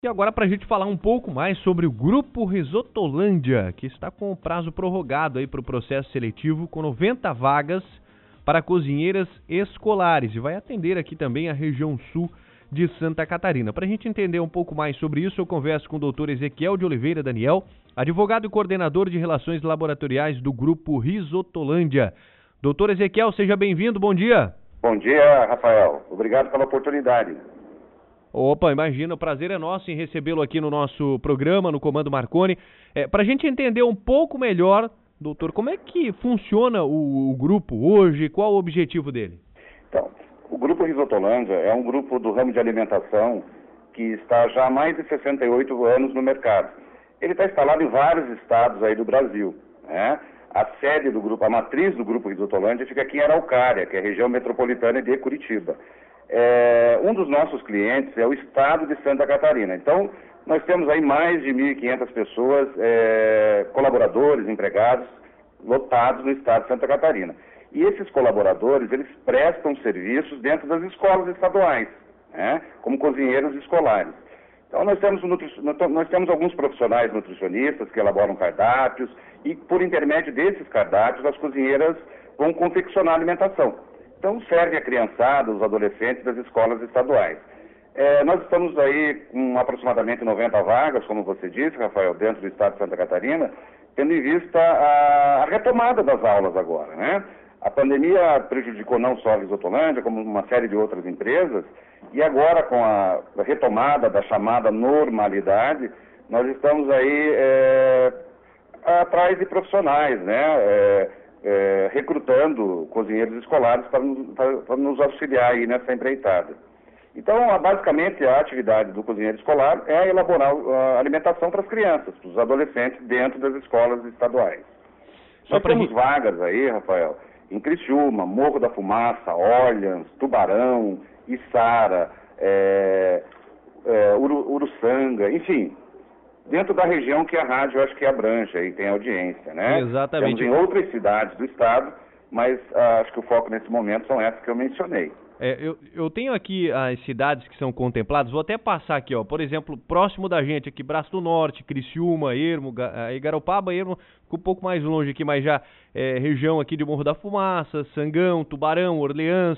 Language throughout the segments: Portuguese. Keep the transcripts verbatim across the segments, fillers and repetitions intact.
E agora para a gente falar um pouco mais sobre o Grupo Risotolândia, que está com o prazo prorrogado aí para o processo seletivo com noventa vagas para cozinheiras escolares e vai atender aqui também a região sul de Santa Catarina. Para a gente entender um pouco mais sobre isso, eu converso com o doutor Ezequiel de Oliveira Daniel, advogado e coordenador de relações laboratoriais do Grupo Risotolândia. Doutor Ezequiel, seja bem-vindo, bom dia. Bom dia, Rafael. Obrigado pela oportunidade. Opa, imagina, o prazer é nosso em recebê-lo aqui no nosso programa, no Comando Marconi. É, para a gente entender um pouco melhor, doutor, como é que funciona o, o grupo hoje, qual o objetivo dele? Então, o Grupo Risotolândia é um grupo do ramo de alimentação que está já há mais de sessenta e oito anos no mercado. Ele está instalado em vários estados aí do Brasil, né? A sede do grupo, a matriz do Grupo Risotolândia fica aqui em Araucária, que é a região metropolitana de Curitiba. É, um dos nossos clientes é o estado de Santa Catarina. Então, nós temos aí mais de mil e quinhentas pessoas, é, colaboradores, empregados, lotados no estado de Santa Catarina. E esses colaboradores, eles prestam serviços dentro das escolas estaduais, né, como cozinheiros escolares. Então, nós temos, nós temos alguns profissionais nutricionistas que elaboram cardápios e, por intermédio desses cardápios, as cozinheiras vão confeccionar a alimentação. Então, serve a criançada, os adolescentes das escolas estaduais. É, nós estamos aí com aproximadamente noventa vagas, como você disse, Rafael, dentro do estado de Santa Catarina, tendo em vista a, a retomada das aulas agora, né? A pandemia prejudicou não só a Risotolândia, como uma série de outras empresas, e agora, com a retomada da chamada normalidade, nós estamos aí é, atrás de profissionais, né? É, É, recrutando cozinheiros escolares para nos, para, para nos auxiliar aí nessa empreitada. Então, basicamente, a atividade do cozinheiro escolar é elaborar a alimentação para as crianças, para os adolescentes, dentro das escolas estaduais. Só Nós temos gente... vagas aí, Rafael, em Criciúma, Morro da Fumaça, Orleans, Tubarão, Içara, é, é, Uru, Uruçanga, enfim... dentro da região que a rádio acho que abrange e tem audiência, né? Exatamente. Temos em outras cidades do estado, mas ah, acho que o foco nesse momento são essas que eu mencionei. É, eu, eu tenho aqui as cidades que são contempladas, vou até passar aqui, ó, por exemplo, próximo da gente aqui, Braço do Norte, Criciúma, Ermo, Igaropaba, Ermo, ficou um pouco mais longe aqui, mas já é, região aqui de Morro da Fumaça, Sangão, Tubarão, Orleans,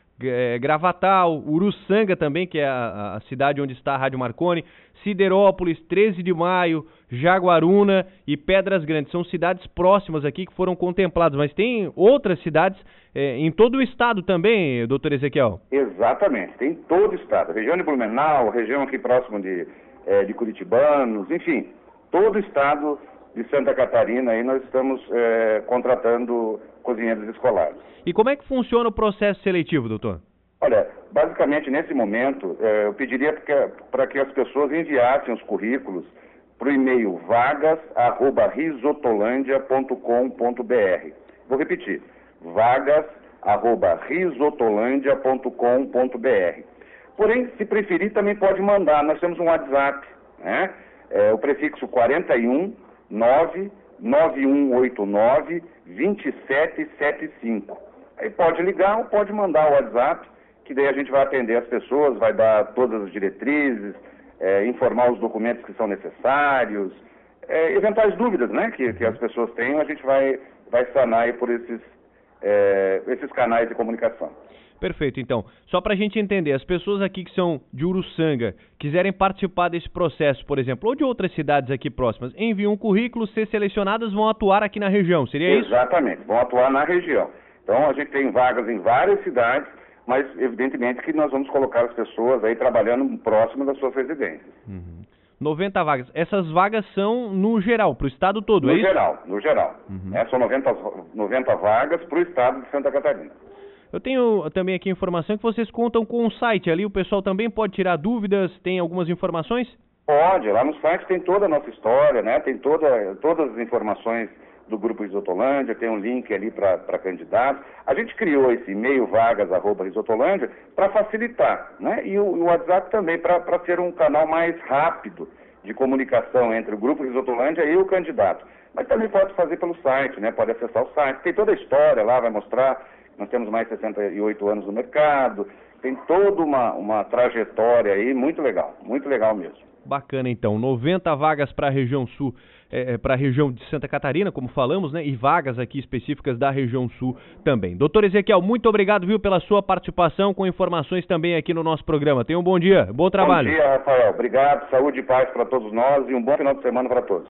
É, Gravatal, Uruçanga também, que é a, a cidade onde está a Rádio Marconi, Siderópolis, treze de maio, Jaguaruna e Pedras Grandes. São cidades próximas aqui que foram contempladas, mas tem outras cidades é, em todo o estado também, doutor Ezequiel? Exatamente, tem todo o estado. Região de Blumenau, região aqui próximo de, é, de Curitibanos, enfim, todo o estado de Santa Catarina, aí nós estamos é, contratando cozinheiros escolares. E como é que funciona o processo seletivo, doutor? Olha, basicamente nesse momento, é, eu pediria para que as pessoas enviassem os currículos para o e-mail vagas arroba risotolândia ponto com ponto br. Vou repetir, vagas arroba risotolândia ponto com ponto br. Porém, se preferir, também pode mandar. Nós temos um WhatsApp, né? É, o prefixo quarenta e um nove nove um oito nove dois sete sete cinco. Aí pode ligar ou pode mandar o WhatsApp, que daí a gente vai atender as pessoas, vai dar todas as diretrizes, é, informar os documentos que são necessários, é, eventuais dúvidas, né, que, que as pessoas têm, a gente vai, vai sanar aí por esses, é, esses canais de comunicação. Perfeito, então, só para a gente entender, as pessoas aqui que são de Uruçanga, quiserem participar desse processo, por exemplo, ou de outras cidades aqui próximas, enviam um currículo, ser selecionadas, vão atuar aqui na região, seria isso? Exatamente, vão atuar na região. Então, a gente tem vagas em várias cidades, mas evidentemente que nós vamos colocar as pessoas aí trabalhando próximo das suas residências. Uhum. noventa vagas. Essas vagas são no geral, para o estado todo, no é isso? No geral, no geral. Uhum. É, são noventa, noventa vagas para o estado de Santa Catarina. Eu tenho também aqui informação que vocês contam com um site ali, o pessoal também pode tirar dúvidas, tem algumas informações? Pode, lá no site tem toda a nossa história, né? Tem toda, todas as informações do Grupo Risotolândia, tem um link ali para candidatos. A gente criou esse e-mail vagas arroba risotolândia para facilitar, né? E o, o WhatsApp também para ser um canal mais rápido de comunicação entre o Grupo Risotolândia e o candidato. Mas também pode fazer pelo site, né? Pode acessar o site, tem toda a história lá, vai mostrar. Nós temos mais de sessenta e oito anos no mercado, tem toda uma, uma trajetória aí muito legal, muito legal mesmo. Bacana, então. noventa vagas para a região sul, é, para a região de Santa Catarina, como falamos, né? E vagas aqui específicas da região sul também. Doutor Ezequiel, muito obrigado, viu, pela sua participação com informações também aqui no nosso programa. Tenha um bom dia, bom trabalho. Bom dia, Rafael. Obrigado, saúde e paz para todos nós e um bom final de semana para todos.